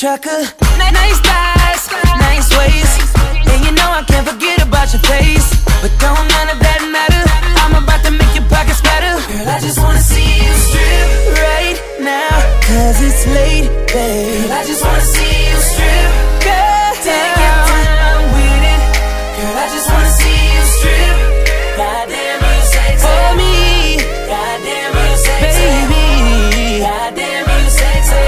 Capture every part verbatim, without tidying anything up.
trucker. Nice thighs, nice waist, and you know I can't forget about your face. But don't none of that matter, I'm about to make your pockets splatter. Girl, I just wanna see you strip right now, cause it's late, babe. Girl, I just wanna see you strip. Girl, take your time with it. Girl, I just wanna see you strip. Goddamn, you sexy. For me, goddamn, you sexy. Baby, goddamn, you sexy.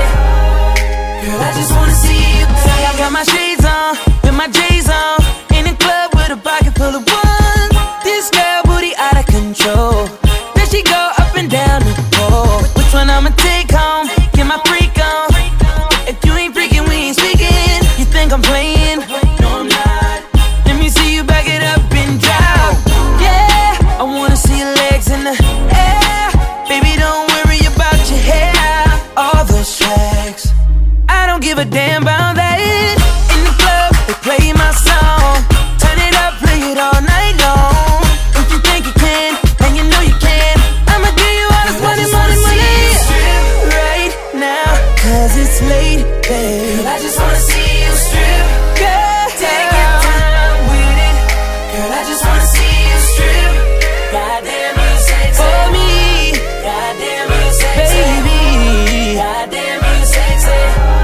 Girl, I just wanna see you. I got my shades on, with my J's on, in the club with a pocket full of ones. This girl booty out of control. Then she go up and down the pole. Which one I'ma take home? Get my freak on. If you ain't freaking, we ain't speaking. You think I'm playing? No, I'm not. Let me see you back it up and drop. Yeah, I wanna see your legs in the air. Baby, don't worry about your hair. All those tracks, I don't give a damn about that. In the club, they play my song. Turn it up, play it all night long. If you think you can, and you know you can, I'ma give you all this money, money, money right now, cause it's late, babe. Girl, I just wanna see you strip. Girl, take your time with it. Girl, I just wanna see you strip. Goddamn, you sexy. For me, goddamn, you sexy. Baby, goddamn, you sexy.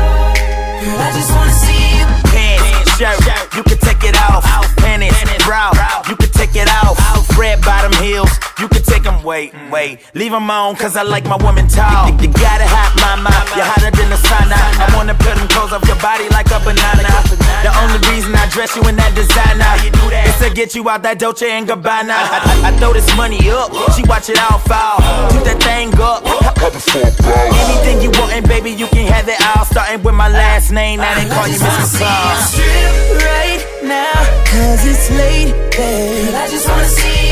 Girl, I just wanna see you. Pants, shirt, you can take it off. Panties, bra, you can take it off. Red bottom heels, you can take them. Wait, wait, leave them on, cause I like my woman tall. You, you got it hot, mama, you're hotter than the sauna. I wanna put them clothes off your body like a banana. The only reason I dress you in that designer is to get you out that Dolce and Gabbana. I, I, I throw this money up, she watch it all fall. Shoot that thing up. Anything you want, and baby, you can have it all. Starting with my last name, now they call you Miss McCall. Strip right now, cause it's late, babe. I just wanna see you.